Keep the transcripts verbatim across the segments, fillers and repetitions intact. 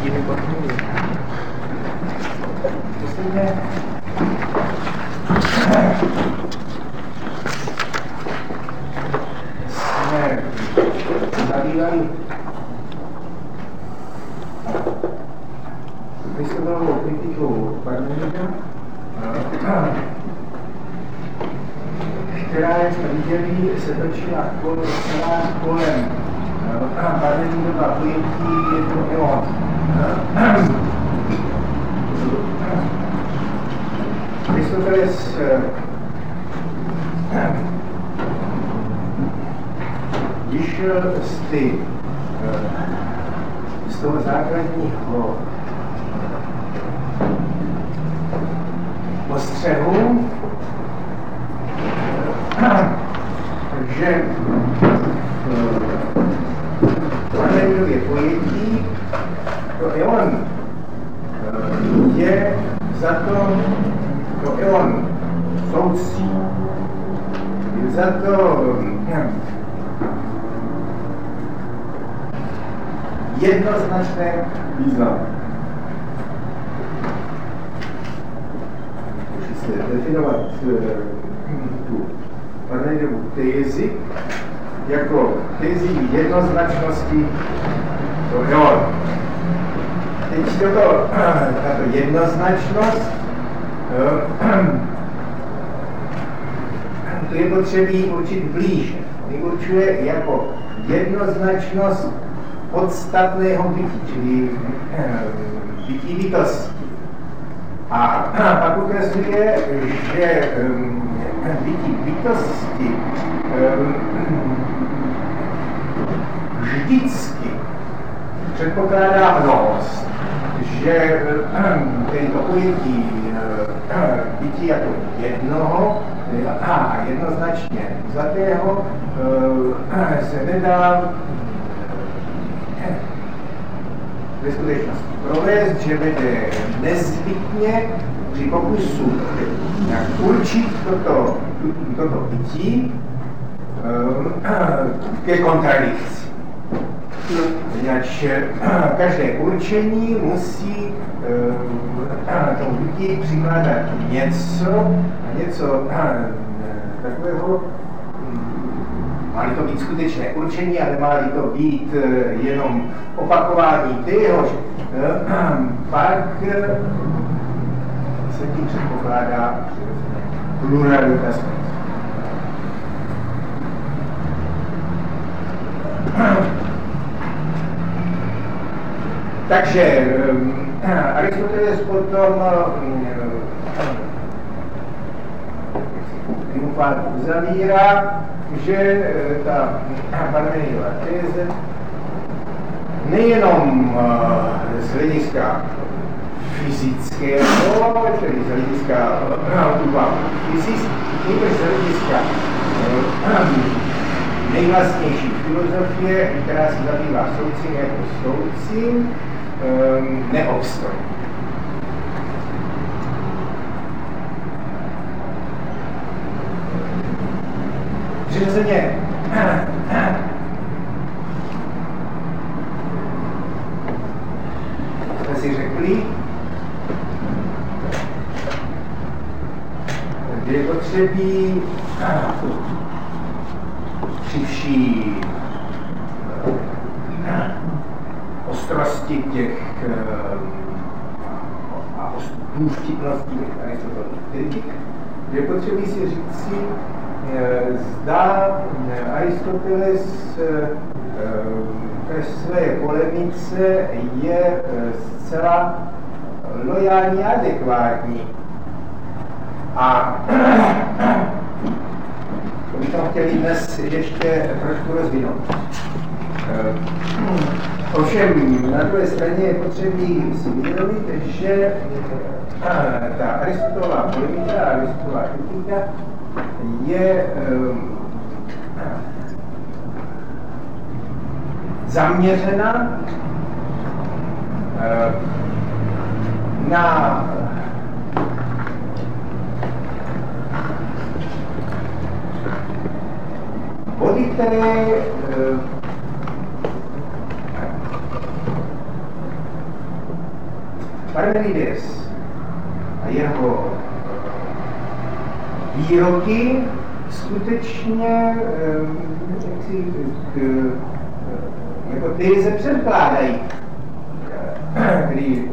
Jimmy Butler. Myslíme, jsme zabývali Aristotelovou kritikou Parmenida, která, jak jsme viděli, se točila celá kolem Parmenidova pojetí jednoho eon. Aristoteles vyšel z, ty, z toho základního postřehu, že Parmenidově pojetí to eon je za to to eon soucí, je za to jednoznačné význam. Může se definovat tu Parmenidovu tézi jako tézi jednoznačnosti to eon. Teď toto, tato jednoznačnost, to je potřebí určit blíže. On určuje jako jednoznačnost podstatného bytí, čili bytí bytosti. A pak ukazuje, že bytí bytosti vždycky předpokládá mnohost, že tento pojetí bytí jako jednoho a jednoznačně vzatého se nedá ve skutečnosti provést, že vede nezbytně při pokusu jak určit toto, toto bytí ke kontradikci. Jinak každé určení musí tomu bytí přikládat něco, něco takového, má-li to být skutečné určení, ale má-li to být jenom opakování téhož, pak se tím předpokládá pluralita smyslu. Takže Aristoteles potom triumfálně uzavírá, že ta Parmenidova téze nejenom z hlediska fyzického, čili z hlediska úvahu fyzického, ale z hlediska nejvlastnější filozofie, která se zabývá soucím jako soucím, neobstojí. Přirozeně jsme si řekli, že je potřebí při vší ostrosti těch a důvtipnosti těch Aristotelových kritik, že potřebí si říct si, zda Aristoteles ve své polemice je zcela lojální a adekvátní. A to bychom chtěli dnes ještě trošku rozvinout. Ovšem, na druhé straně je potřebí si uvědomit, že ta Aristotelová polemika a Aristotelová kritika je um, zaměřena uh, na body, které uh, Parmenides a jeho výroky skutečně jaksi, jako ty se předkládají, který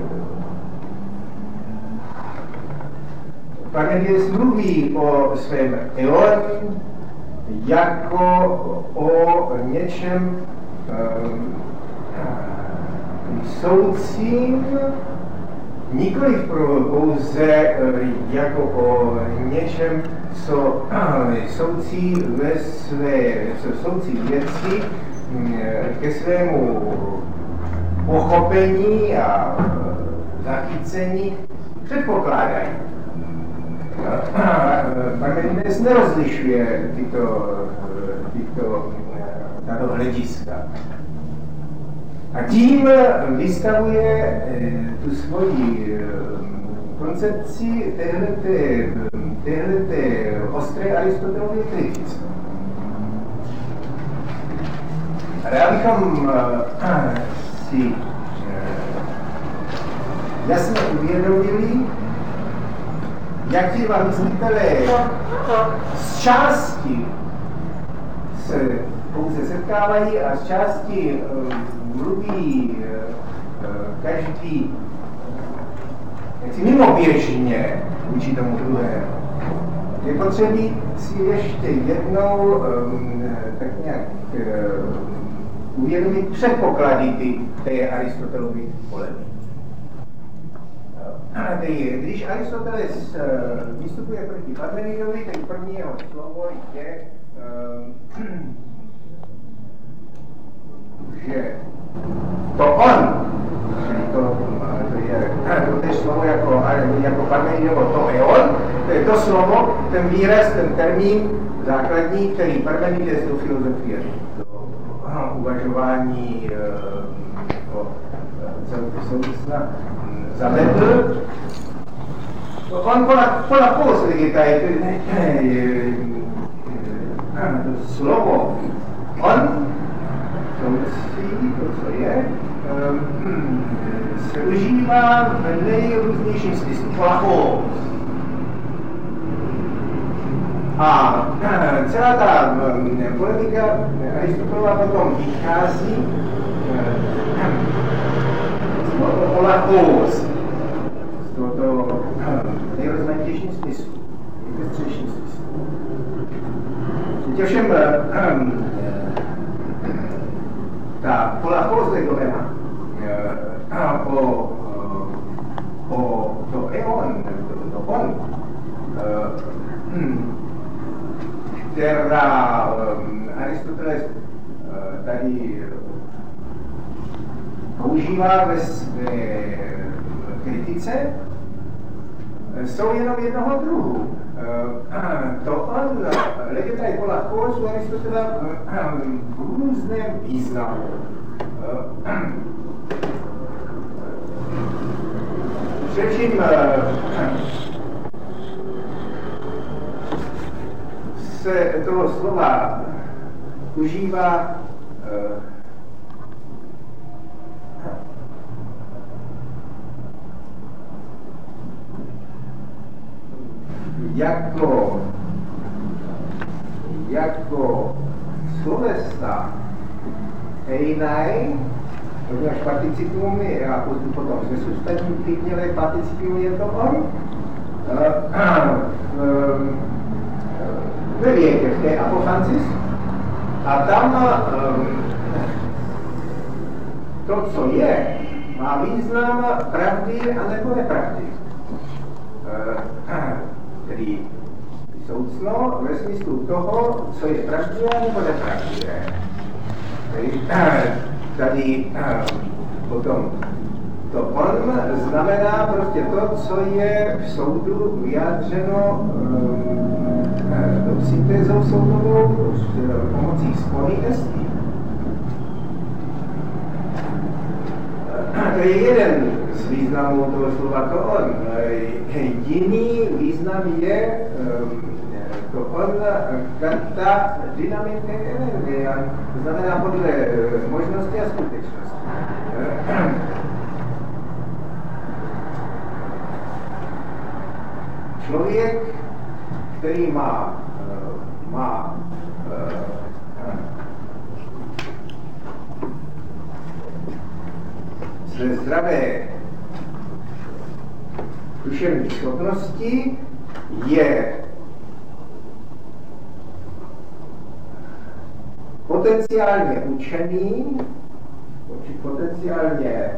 Parmenides mluví o svém eon jako o něčem um, soucím, nikoliv pouze jako o něčem, co soucí ve své, co soucí věci ke svému pochopení a zachycení předpokládají. Parmenides nerozlišuje tyto, tyto, tato hlediska. A tím vystavuje tu svoji koncepci téhleté ostré Aristotelově kritice. Ale abychom si jasně uvědomili, jak ti dva myslitelé z části se pouze setkávají a z části mluví každý jaksi mimoběžně vůči tomu druhému. Je potřeba si ještě jednou tak nějak uvědomit předpoklady ty, té Aristotelovy polemiky. Když Aristoteles vystupuje proti Parmenidovi, tak první jeho slovo je, že to on, čili to, to je to tež slovo jako, jako Parmenidovo, to je on, to je to slovo, ten výraz, ten termín základní, který Parmenides do filozofie, do uvažování o souvisna zavedl. On pola post je to slovo on, souvisí, to, co je, se užívá v nejrůznějším smyslu. Plachos. A celá ta polemika Aristotelova potom vychází z tohoto plachos, z tohoto nejrozmanitějším smyslu, nejpestřejším smyslu. Těvšem ta plachos legomena o, o to eon, to, to on, která Aristoteles tady používá ve své kritice, jsou jenom jednoho druhu. To on legendary plachos u Aristotela v různém významu. Především se toho slova užívá uh, jako jako slovesa einai, ponieważ partycypium je, a potom ze substantivněle partycipium je to on, ve větě, v té apofancis, a tam to, co je, má význam pravdy a nebo nepravdy. Tedy soucno ve smyslu toho, co je pravdivé nebo nepravdivé. Tedy tady potom to on znamená prostě to, co je v soudu vyjádřeno tou syntézou soudovou s pomocí spojitostí. To je jeden z významů toho slova to on. Jiný význam je to on karta dynamické energie, to znamená podle možnosti a skutečnosti. člověk, který má, má své zdravé duševní schopnosti, je potenciálně učený, potenciálně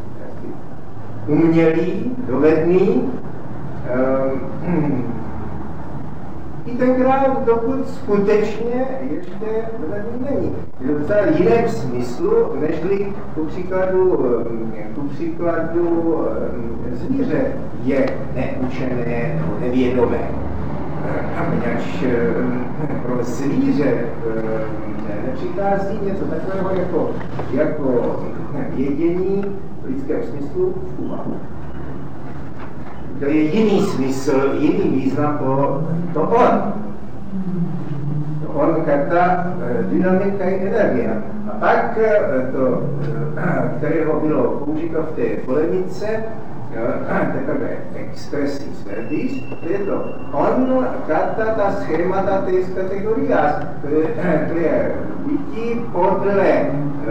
umělý, dovedný, um, i tenkrát, dokud skutečně ještě dovedný není. V docela jiném smyslu, nežli ku příkladu, ku příkladu zvíře je neučené, nevědomé. Poněvadž pro zvíře nepřichází něco takového jako, jako vědění v lidském smyslu v úvahu. To je jiný smysl, jiný význam pro to on. To on, karta, dynamika i energie. A pak to, kterého bylo použito v té polemice, teprve expressis verbis, to je to on, karta, ta schémata té kategorie, to je, to je bytí podle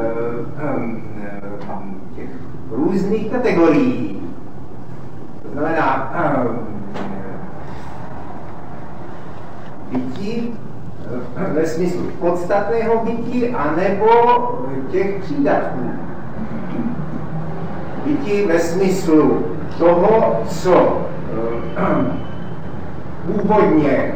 těch různých kategorií. To znamená bytí ve smyslu podstatného bytí anebo těch přídatků. Bytí ve smyslu toho, co původně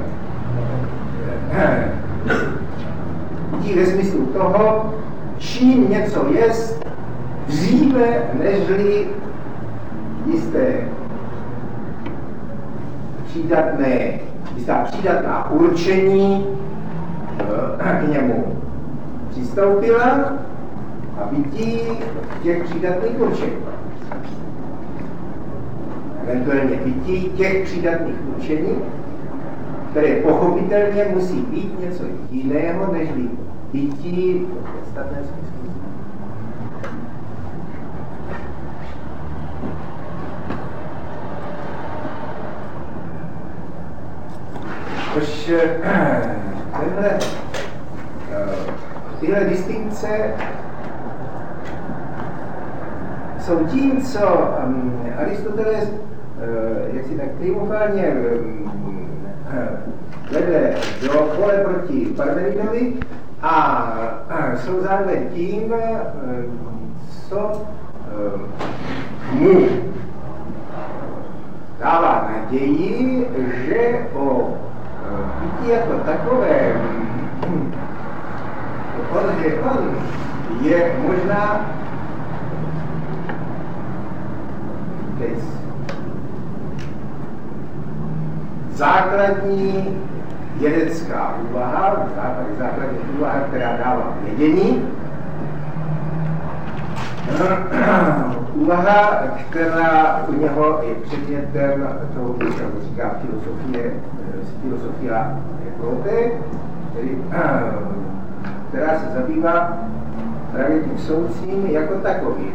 bytí ve smyslu toho, čím něco jest dříve, nežli jisté přídatné, jistá přídatná určení k němu přistoupila a bytí těch přídatných určení. Eventuálně bytí těch přídatných určení, které pochopitelně musí být něco jiného, než bytí v podstatném smyslu. Což tenhle, tyhle distinkce jsou tím, co Aristoteles jak si tak triumfálně vede do pole proti Parmenidovi a jsou zároveň tím, co mu dává naději, že o bytí jako takové, on, že on je možná základní vědecká úvaha, základní úvaha, která dává vědění, úvaha, která u něho je předmětem toho, co se říká filosofie, filosofia epote, která se zabývá právě tím soucím jako takovým.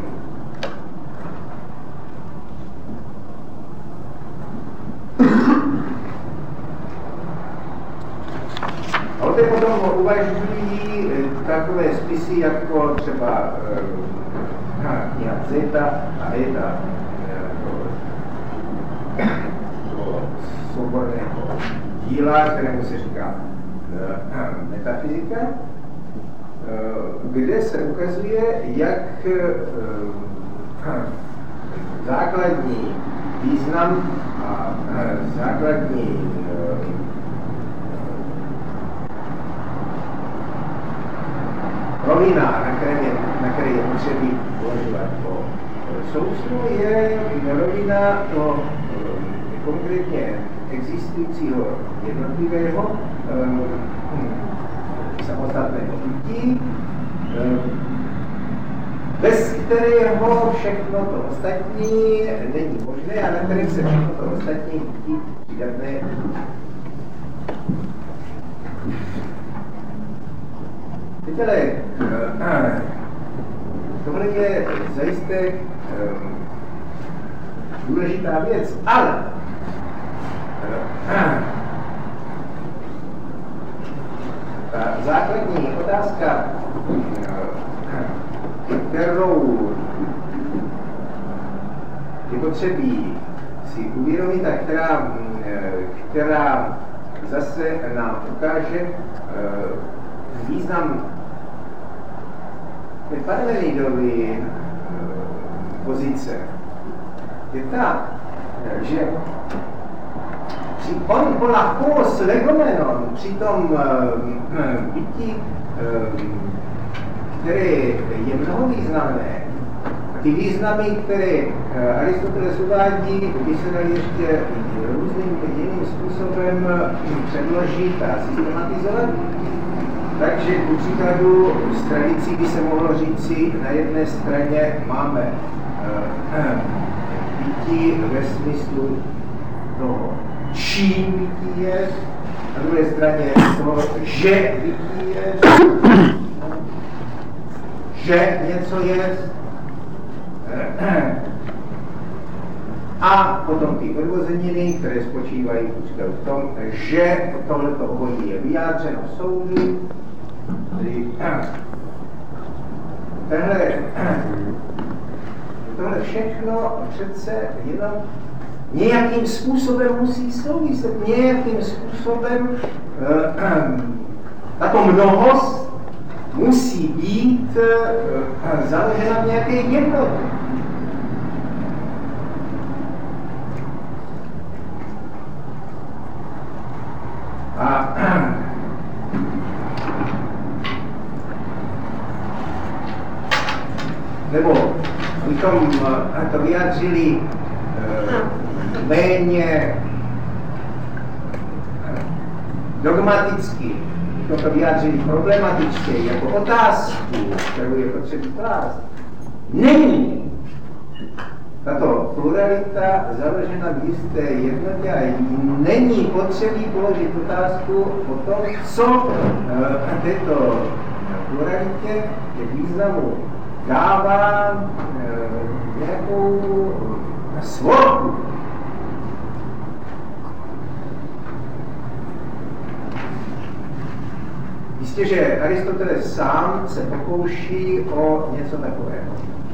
A poté potom uvažují takové spisy jako třeba kniha Zeta a Eta toho souborného díla, kterému se říká metafyzika, kde se ukazuje, jak základní význam a základní rovina, na které je, na které je potřebí považovat o souslu, je rovina to konkrétně existujícího jednotlivého um, samostatného bytí, um, bez kterého všechno to ostatní není možné a na kterém se všechno to ostatní bytí přidatné. Teď ale, uh, tohle je zajisté um, důležitá věc, ale Ta základní otázka, kterou je potřebí si uvědomit a která, která zase nám ukáže význam té Parmenidovy pozice, je ta, že on pola hos legomenon při tom bytí, které je mnohovýznamné, ty významy, které Aristoteles uvádí, by se daly ještě různým jiným způsobem předložit a systematizovat. Takže ku příkladu z tradicí by se mohlo říci, na jedné straně máme bytí ve smyslu toho, čím bytí je, na druhé straně toho, že bytí je, že něco je, a potom ty odvozeniny, které spočívají v tom, že tohleto obojí je vyjádřeno v soudu. Tohle, tohle všechno přece jenom nějakým způsobem musí souviset, nějakým způsobem tato mnohost musí být založena v nějaké jednotě. A nebo bychom to vyjádřili méně dogmaticky, bychom to vyjádřili problematičtěji, jako otázku, kterou je potřeba klást. Není tato pluralita založena v jisté jednotě a není potřebí položit otázku o tom, co této pluralitě k významu dává nějakou svobodu. Jistě, že Aristoteles sám se pokouší o něco takového.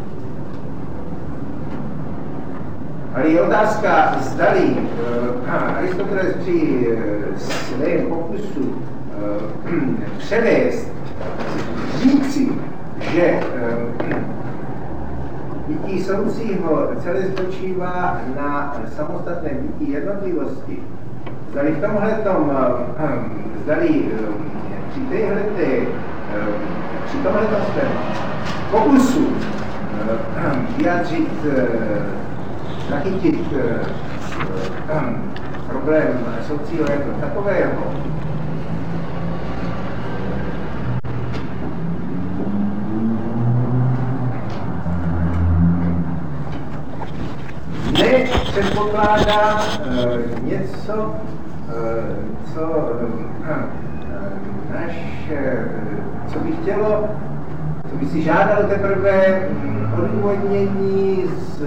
Ale je otázka, zdali uh, Aristoteles při uh, svém pokusu uh, převést, říci, že uh, bytí soucího celé spočívá na samostatném bytí jednotlivosti. Zdali v tomhletom, uh, zdali uh, při téhleté, uh, při tomhletom svém pokusu uh, vyjádřit uh, zachytit uh, problém soucího jako takového. Ne předpokládá uh, něco, uh, co uh, naš, uh, co by chtělo, co by si žádalo teprve um, odůvodnění z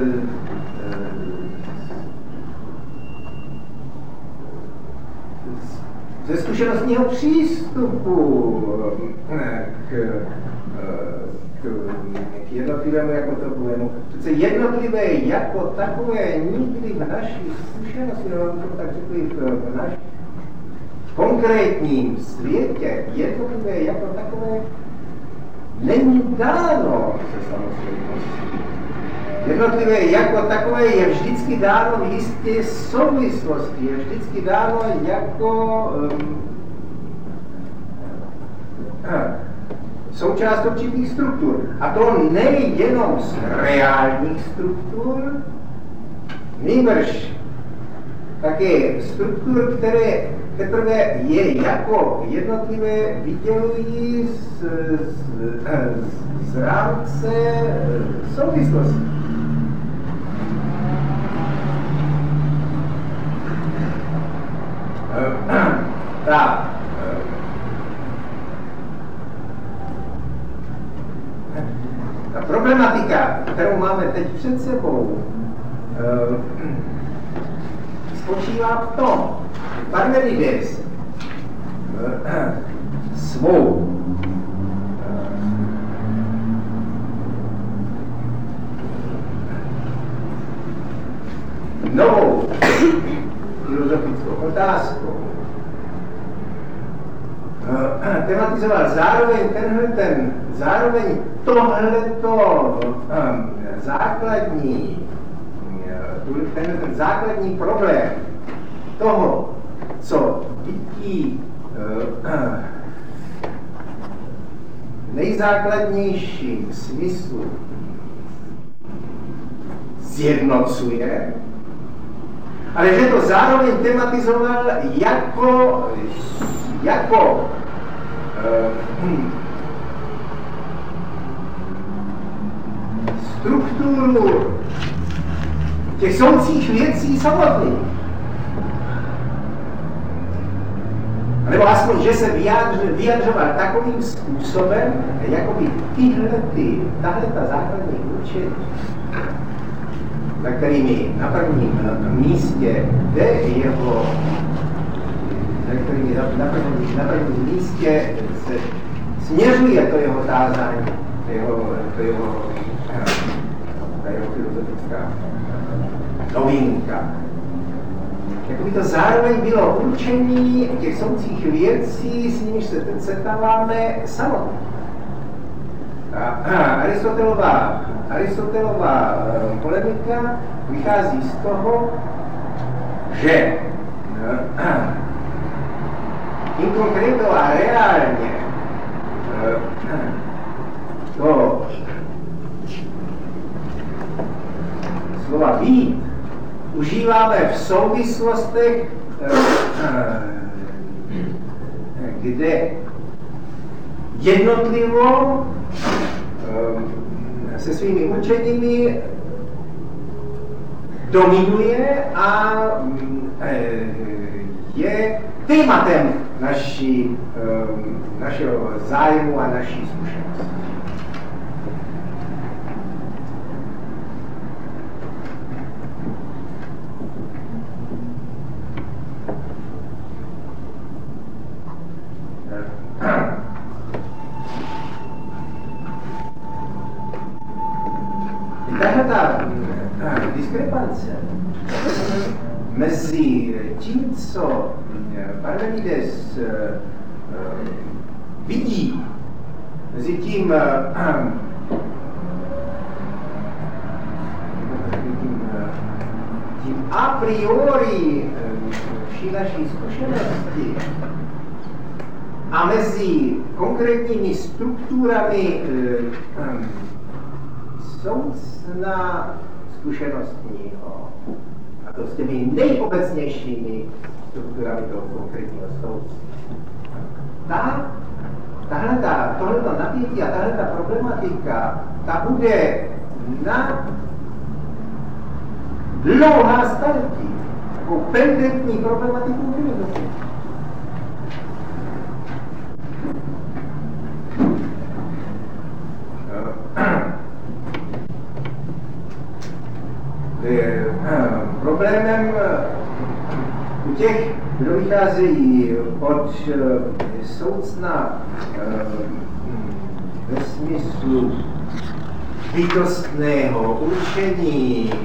ze zkušenostního přístupu k, k, k jednotlivému jako takovému. Přece jednotlivé jako takové nikdy v naší zkušenosti, nebo tak řekli, v našem konkrétním světě jednotlivé jako takové není dáno se samozřejmostí. Jednotlivé jako takové je vždycky dáno v jisté souvislosti, je vždycky dáno jako um, součást určitých struktur. A to nejenom z reálních struktur, nýbrž také struktur, které teprve je jako jednotlivé vydělují z, z, z rámce souvislosti. Ta, ta problematika, kterou máme teď před sebou, spočívá v tom, že Parmenides svou novou filozofickou otázkou tematizoval zároveň tenhle ten, zároveň tohleto základní, tenhle ten základní problém toho, co bytí v nejzákladnějším smyslu zjednocuje, ale že to zároveň tematizoval jako, jako uh, strukturu těch soucích věcí samotných. Nebo aspoň, že se vyjadřoval takovým způsobem, jako by tyhle, ty, tahle ta základní určení, na kterými na prvním místě jde jeho, na kterými na prvním, na prvním místě se směřuje to jeho tázání, to jeho, to jeho, ta jeho filozofická novinka. Jako by to zároveň bylo určení těch soucích věcí, s nimiž se teď setkáváme samotně. Aristotelová, Aristotelová polemika vychází z toho, že in concreto a reálně to slova být užíváme v souvislostech, kde jednotlivo se svými určeními dominuje a je tématem naší, našeho zájmu a naší zkušenosti. Tahle ta diskrepance mezi tím, co Parmenides vidí, mezi tím, tím a priori vší naší zkušenosti a mezi konkrétními strukturami soucna zkušenostního, a to s těmi nejobecnějšími strukturami toho konkrétního soucna. Ta, tahleta, tohleto napětí a tahleta problematika, ta bude na dlouhá staletí takovou pendentní problematiku filozofii. Problémem u těch, kdo vycházejí od soucna ve smyslu bytostného určení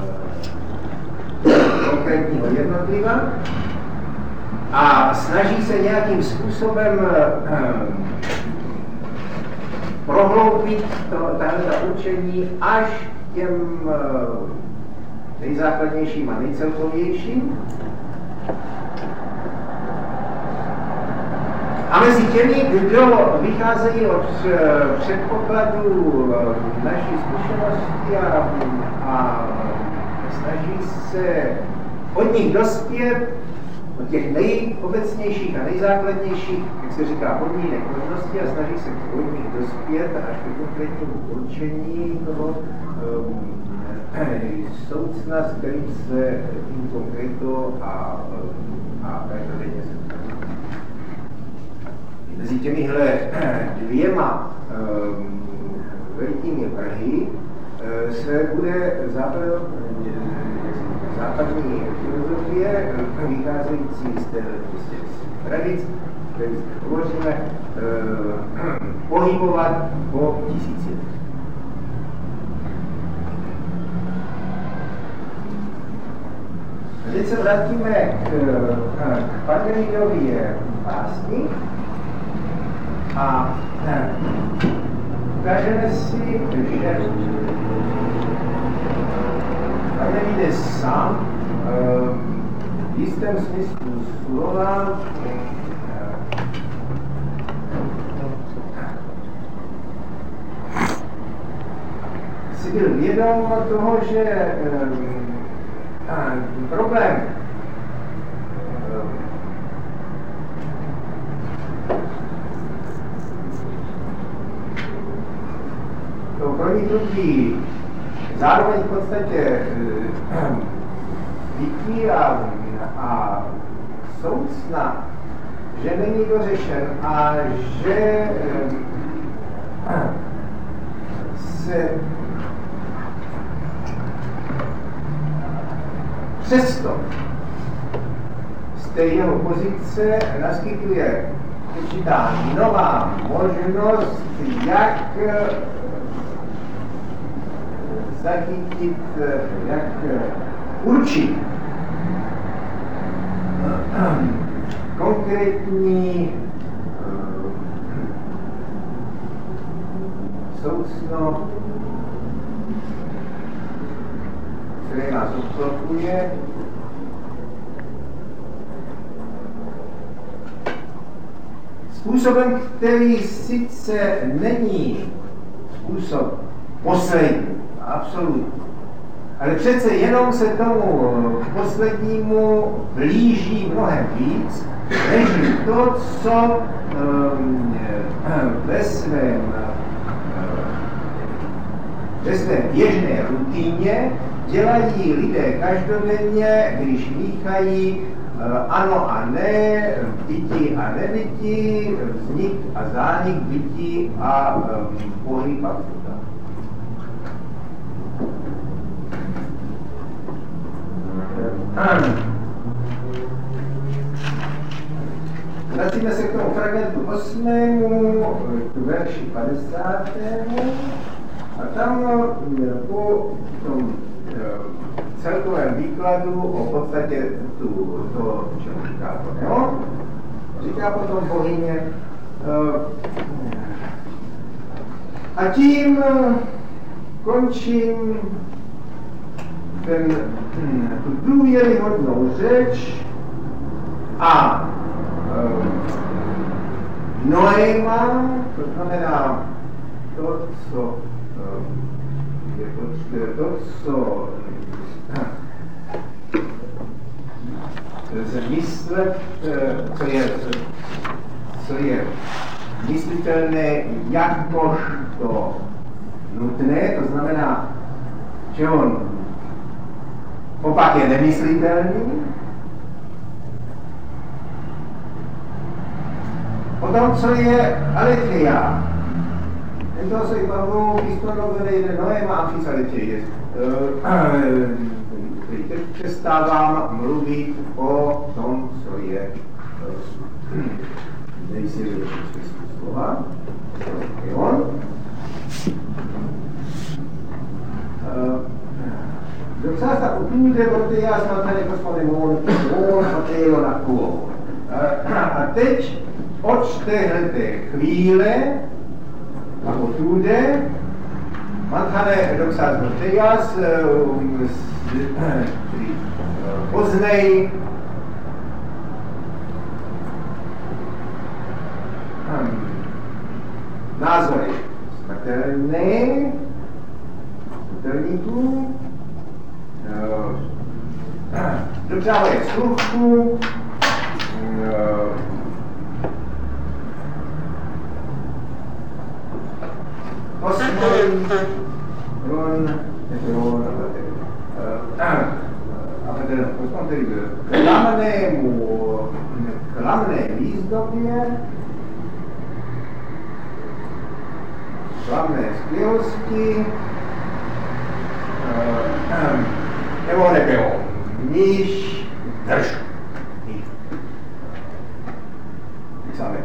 konkrétního jednotliva a snaží se nějakým způsobem prohloubit tato určení až k těm nejzákladnějším a nejcelkovějším. A mezi těmi, kdo vycházejí od předpokladu naší zkušenosti a, a snaží se od nich dospět, od těch nejobecnějších a nejzákladnějších, jak se říká, podmínek možnosti, a snaží se od nich dospět až k konkrétnímu určení toho um, soucna, s kterým se tím konkréto a, a každodenně setkáme. Mezi těmihle dvěma um, velikými vrhy se bude západ západní filozofie, vycházející z té tradic, které hovoříme, eh, pohybovat po tisíciletí. Teď se vrátíme k, k Parmenidovi básni a ukážeme si, že Parmenides sám v jistém smyslu slova si byl vědom toho, že problém to proniknutí zároveň v podstatě bytí a, a soucna, že není dořešen a že se přesto z té jeho pozice naskytuje určitá nová možnost, jak zachytit, jak určit konkrétní soucno, které nás obklopuje, způsobem, který sice není způsob poslední, absolutní, ale přece jenom se tomu poslednímu blíží mnohem víc, než to, co um, ve svém ve své běžné rutině dělají lidé každodenně, když míchají uh, ano a ne, bytí a nebytí, vznik a zánik bytí a um, pohyb a vstup. Vracíme se k tomu fragmentu osmému, k verši padesátému. A tam po tom celkovém výkladu o podstatě tu, to, čemu říká to Neon, říká potom bohyně a tím končím ten, tu důvěryhodnou řeč a noema, to znamená to, co je to, co lze myslet, co je, co je myslitelné jakožto nutné, to znamená, že on opak je nemyslitelný. Potom, co je aletheia. Entonces vamos visto de noema amfisaletheia. Teď přestávám mluvit o tom, co je nejsilnější smysl slova. Je on. Doxasta opinie vortea znamená kosmonemon, on hotel na kuo. A teď od téhleté chvíle a otude manchane doxas vorteas poznej názory smrtelné, smrtelníků, dopřávají sluchu, osmý, ron, ron, klamnému, klamné výzdobě, klamné skvělosti, nebo nebylo. Míš, drž. Samé.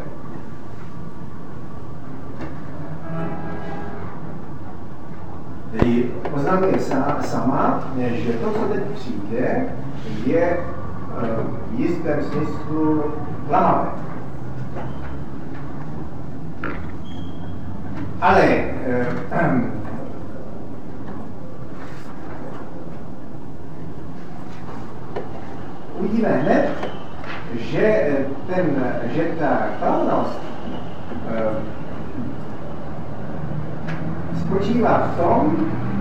Tedy oznamuje sama, že to, co teď přijde, je v jistém smyslu klamavé. Ale eh, uvidíme hned, že, ten, že ta klamnost eh, spočívá v tom,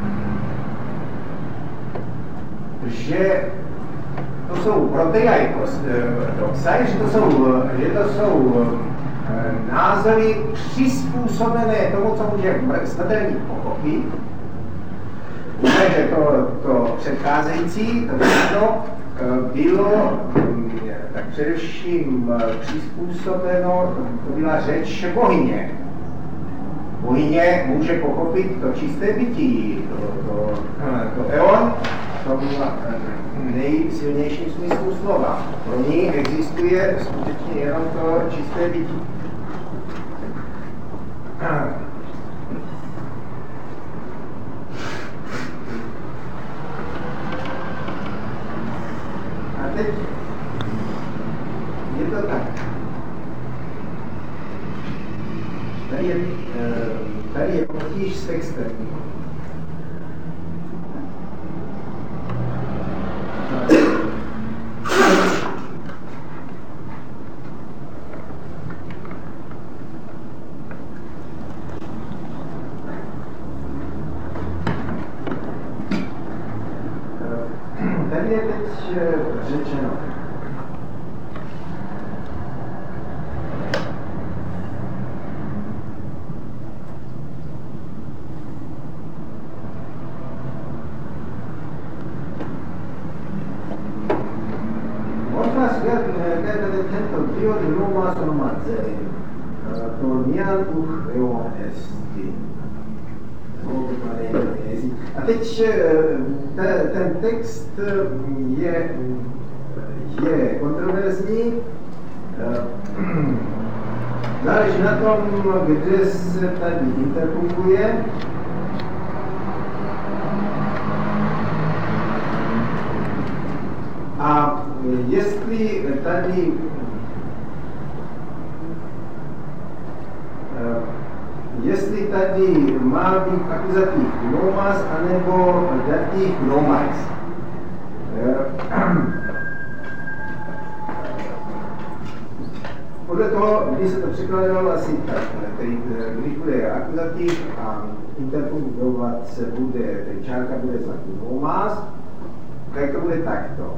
že to jsou proteaikos doxa, že to jsou, že to jsou názory přizpůsobené tomu, co může smrtelník pochopit. Takže to, to předcházející, to všechno bylo tak především přizpůsobeno, to byla řeč bohyně. Bohyně může pochopit to čisté bytí, to, to, to eon, v tom nejsilnějším smyslu slova. Pro ní existuje skutečně jenom to čisté bytí. A teď je to tak. Tady je, tady je potíž s textem. Tady je teď řečeno. A teď te, ten text je, je kontroverzní. Záleží na tom, kde se tady interpretuje. A jestli tady jestli tady má být akuzativ nomas anebo dativ nomais. Podle toho, když se to překladalo asi tak, tedy když bude akuzativ a interpunktovat se bude, tedy čárka bude znaků nomas, tak to bude takto.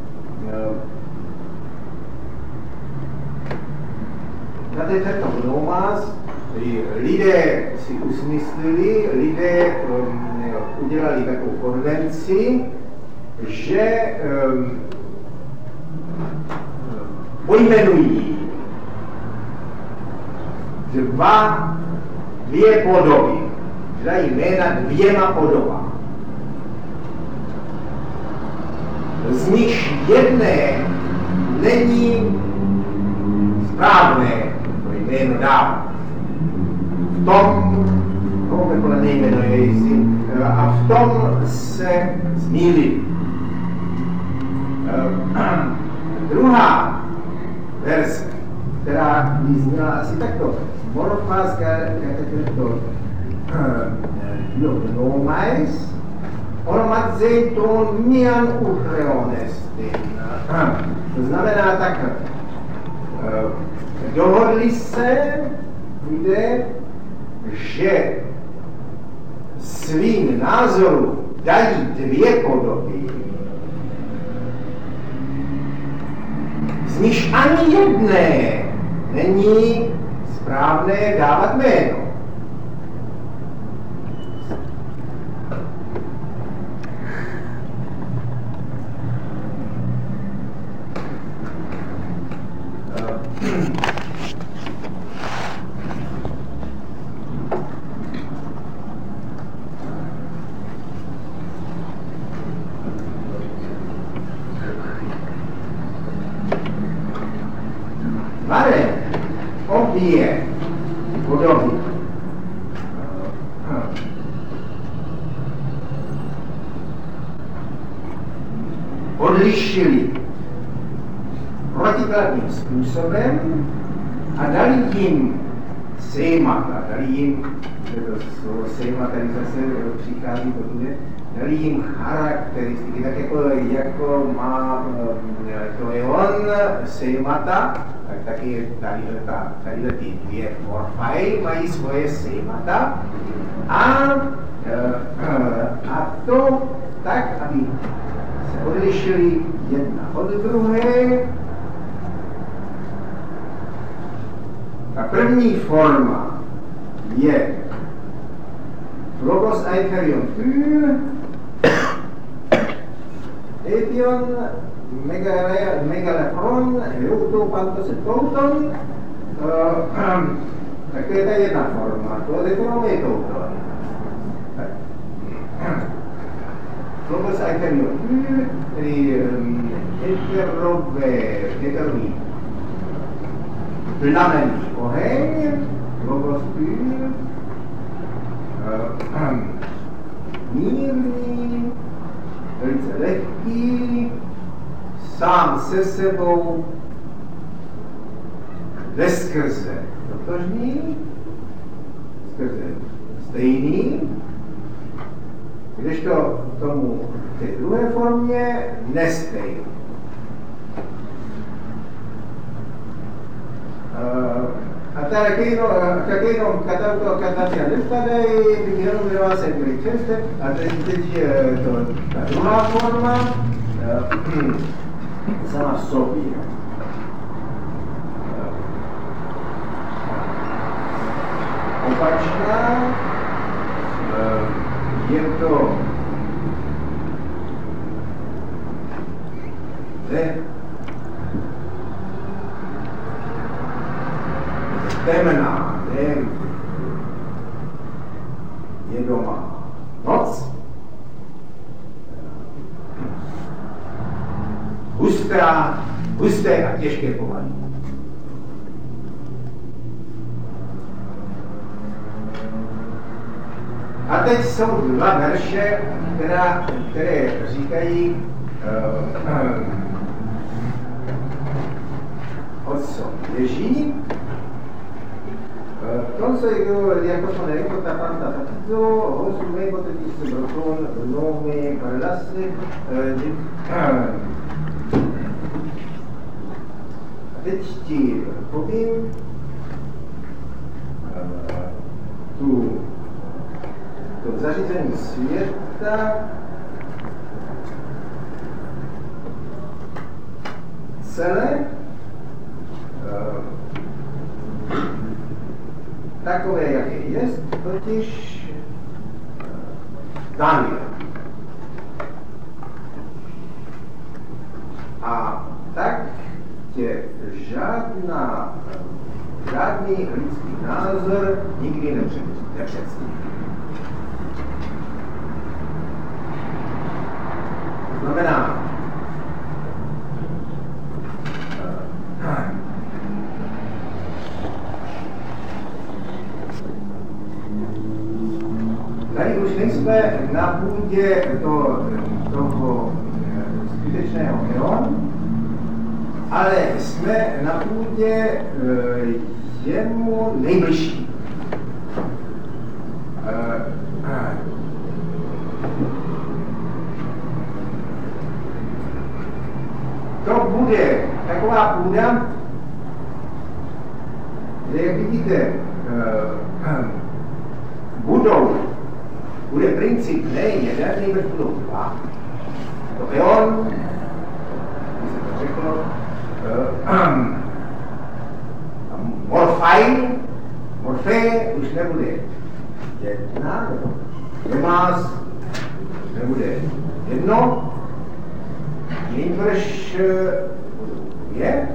Na této nomas lidé si usmyslili, lidé um, udělali takovou konvenci, že um, pojmenují dva, dvě podoby, že dají jména dvěma podobám. Z nich jedné není správné to jméno dávat. V tom, koho podle nejmenuje jistý, a v tom se zmýlili. Druhá verze, která by zněla asi takto, morfas kateketo nomais, onomadzej to nian uchreonestin. To znamená tak, dohodli se lidé, že svým názorům dají dvě podoby, z nich ani jedné není správné dávat jméno. obě podoby odlišili protikladným způsobem a dali jim sémata, dali jim, to slovo séma tady zase přichází protože, dali jim charakteristiky, tak jako, jako má to je on sémata, tak taky tady, tady ty dvě morfaj mají svoje sémata a, a to tak, aby se odlišili jedna od druhé. Ta první forma je logos aiterion fyr, etion, megalefron, eutopantos et touton, tak to je ta jedna forma, to definom je touton. Logos aiterion fyr, tedy heterové, heterový plamený oheň, logos fyr, mírný, velice lehký, sám se sebou, veskrze totožný, skrze stejný, kdežto tomu v té druhé formě nestejný. A tady jenom katacia nestane, jenom dává se k česte, a teď je to ta druhá forma, sama sobě. Opačná, je to temná, ne, je doma noc, hustá, husté a těžké povahy. A teď jsou dva verše, která, které říkají, uh, o co běží. To se jako to neryko ta panta takizo, osmé potetí se broton, nové parlasy. A teď ti povím tu to zařízení světa, celé, takové, jaké je, totiž Daniel. A tak tě žádná, žádný lidský názor nikdy nepředstaví. To znamená, tady už nejsme na půdě to, toho skutečného eon, ale jsme na půdě jemu nejbližší. To bude taková půda, kde, jak vidíte, budou, bude princip ne jeden, nejbrž budou dva. To eon, by se to řeklo, um, morfaj, morfé už nebude jedna, demás nebude jedno, nejbrž je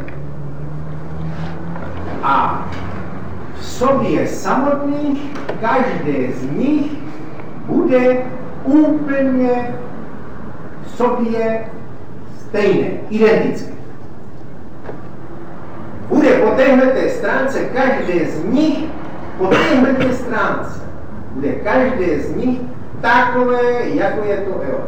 a v sobě samotných každé z nich bude úplně sobě stejné, identické. bude po téhleté stránce každé z nich, po téhleté stránce, bude každé z nich takové, jako je to eon.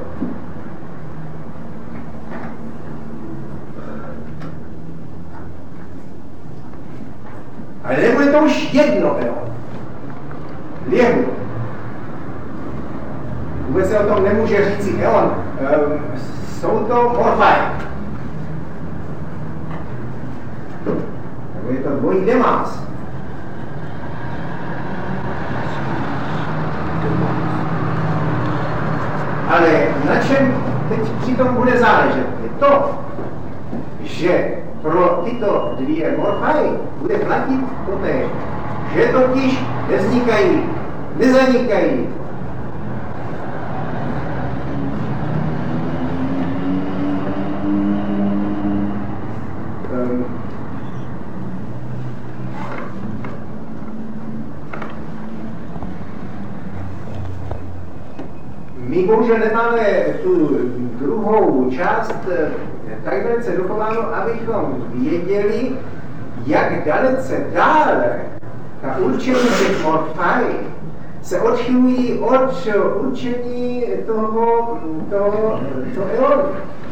Ale nebude to už jedno eon. Věhu. Vůbec se o tom nemůže říci eon. Um, jsou to morfaj. Nebo je to dvojí demás. Ale na čem teď přitom bude záležet? Je to, že pro tyto dvě morfaj bude platit totéž, že totiž nevznikají, nezanikají. Um, My bohužel nemáme tu druhou část tak dalece dochováno, abychom věděli, jak dalece dále ta určení těch morfaj se odchylují od určení toho, toho, toho eonu.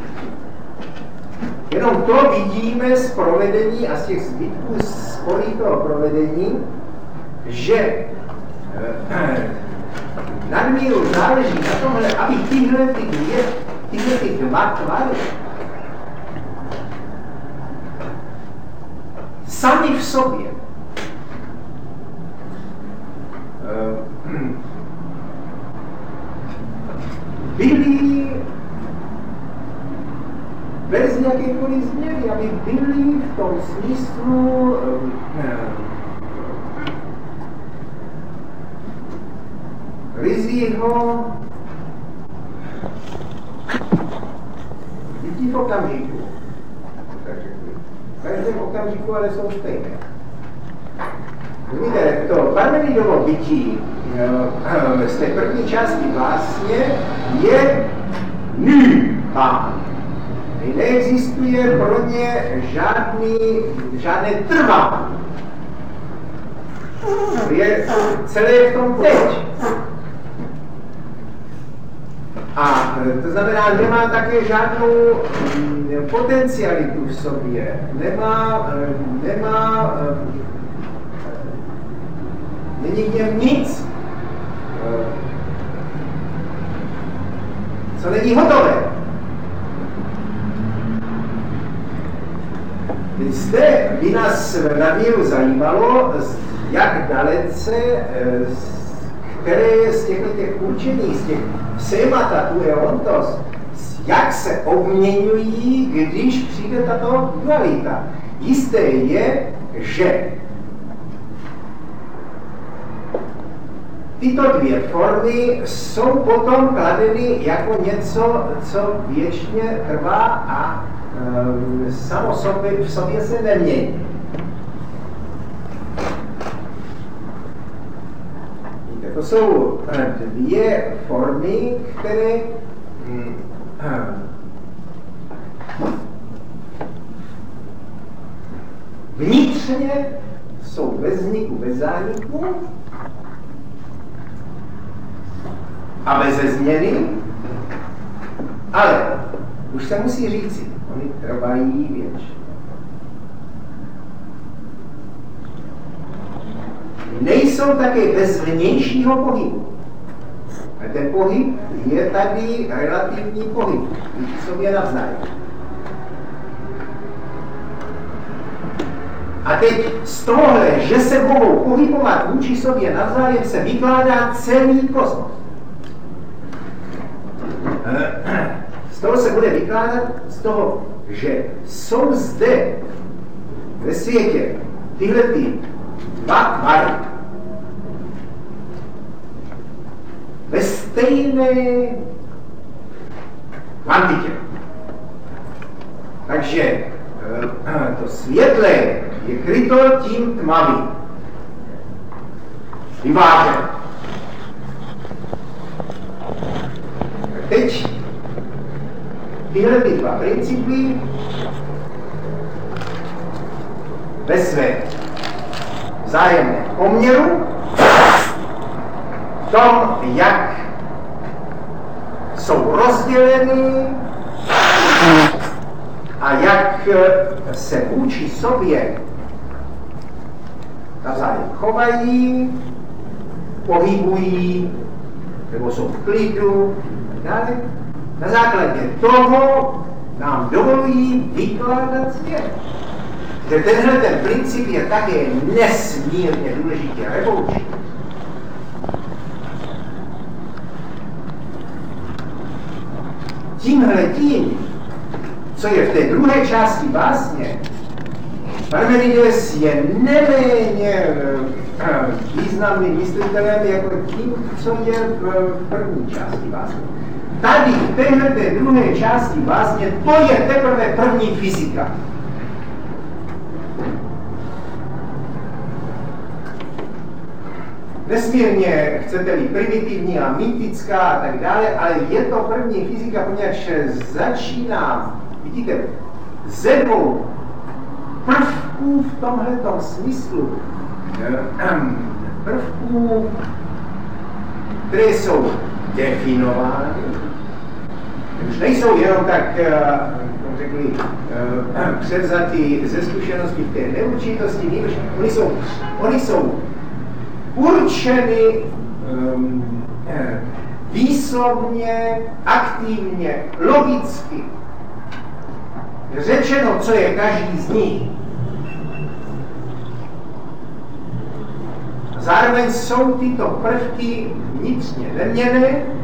Jenom to vidíme z provedení a z těch zbytků spolí toho provedení, že nadmíru záleží na tomhle, aby tyhle ty dvě, tyhle ty dva tvary sami v sobě byli bez jakékoliv změny, aby byli v tom smyslu rizího bytí v okamžiku. V každém okamžiku ale jsou stejné. Vidíte, to Parmenidovo bytí z té první části vlastně je nü-pán. Neexistuje pro ně žádný, žádné trvání. Je celé v tom teď. A to znamená, nemá také žádnou potencialitu v sobě, nemá, nemá, není v něm nic, co není hotové. Teď zde by nás nadmíru zajímalo, jak dalece, které z těchto těch určení, z těch sémata tu eontos, jak se obměňují, když přijde tato dualita. Jisté je, že tyto dvě formy jsou potom kladeny jako něco, co věčně trvá a e, samo sobě, v sobě se nemění. To jsou dvě formy, které vnitřně jsou bez vzniku, bez zániku a bez změny, ale už se musí říci, oni trvají věčně. Nejsou také bez vnějšího pohybu. A ten pohyb je tady relativní pohyb, vůči sobě navzájem. A teď z tohohle, že se mohou pohybovat vůči sobě navzájem, se vykládá celý kosmos. Z toho se bude vykládat z toho, že jsou zde ve světě tyhle ty dva tvary ve stejné kvantitě. Takže to světlé je kryto tím tmavým. Vyvážen. Teď tyhle ty dva principy ve svém vzájemném poměru, v tom, jak jsou rozděleny a jak se vůči sobě navzájem chovají, pohybují, nebo jsou v klidu, dále. Na základě toho nám dovolují vykládat svět. Že tenhle ten princip je také nesmírně důležitě revoluční. Tímhletím, co je v té druhé části básně, Parmenides je neméně významným myslitelem jako tím, co je v první části básně. Tady v téhle druhé části básně to je teprve první fyzika. Nesmírně, chcete-li, primitivní a mýtická a tak dále, ale je to první fyzika, poněvadž začíná, vidíte, ze dvou prvků v tomhletom smyslu, prvků, které jsou definovány, už nejsou jenom tak, jak řekli, převzatý ze zkušenosti v té neurčitosti, nýbrž oni jsou, oni jsou určeny um, výslovně, aktivně, logicky. Řečeno, co je každý z nich. Zároveň jsou tyto prvky vnitřně neměnné.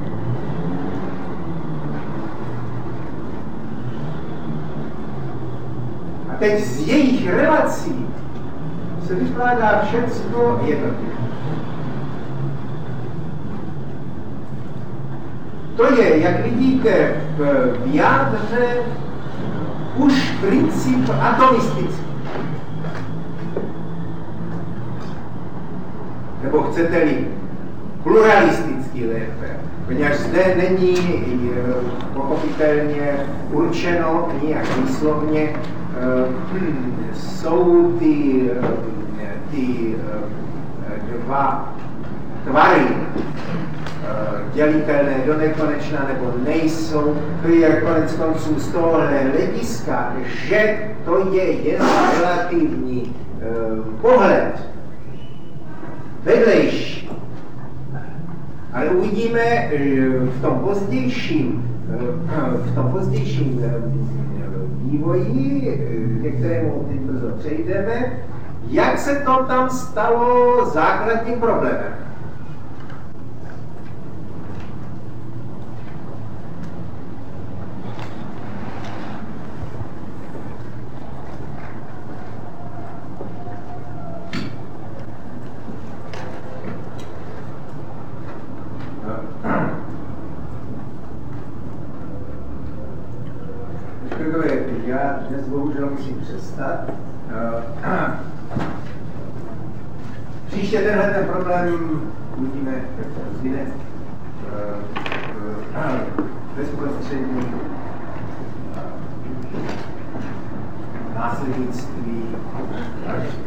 A teď z jejich relací se vykládá všecko jednotlivě. To je, jak vidíte, v jádře už princip atomistický. Nebo chcete-li pluralistický lépe, poněvadž zde není pochopitelně určeno nijak výslovně, hm, jsou ty, ty dva tvary dělitelné do nekonečna nebo nejsou, to je konec konců z tohohle hlediska, že to je jen relativní uh, pohled vedlejší. Ale uvidíme v tom pozdějším, v tom pozdějším vývoji, ke kterému teď brzo přejdeme, jak se to tam stalo základním problémem. Já dnes bohužel musím přestat. Příště tenhle ten problém uvidíme, jak to rozvíne, bezprostřední následnictví